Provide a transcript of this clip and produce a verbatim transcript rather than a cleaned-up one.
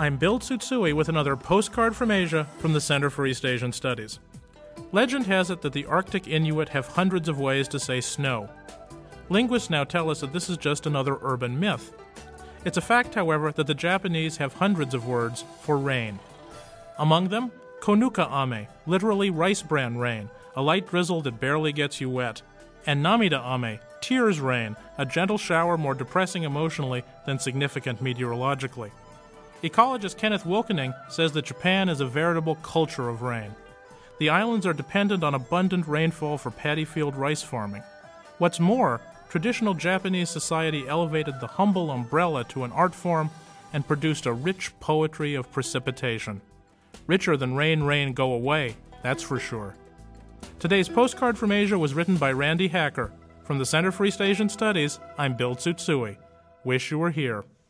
I'm Bill Tsutsui with another postcard from Asia from the Center for East Asian Studies. Legend has it that the Arctic Inuit have hundreds of ways to say snow. Linguists now tell us that this is just another urban myth. It's a fact, however, that the Japanese have hundreds of words for rain. Among them, konuka ame, literally rice bran rain, a light drizzle that barely gets you wet, and namida ame, tears rain, a gentle shower more depressing emotionally than significant meteorologically. Ecologist Kenneth Wilkening says that Japan is a veritable culture of rain. The islands are dependent on abundant rainfall for paddy field rice farming. What's more, traditional Japanese society elevated the humble umbrella to an art form and produced a rich poetry of precipitation. Richer than Rain, Rain, Go Away, that's for sure. Today's postcard from Asia was written by Randy Hacker. From the Center for East Asian Studies, I'm Bill Tsutsui. Wish you were here.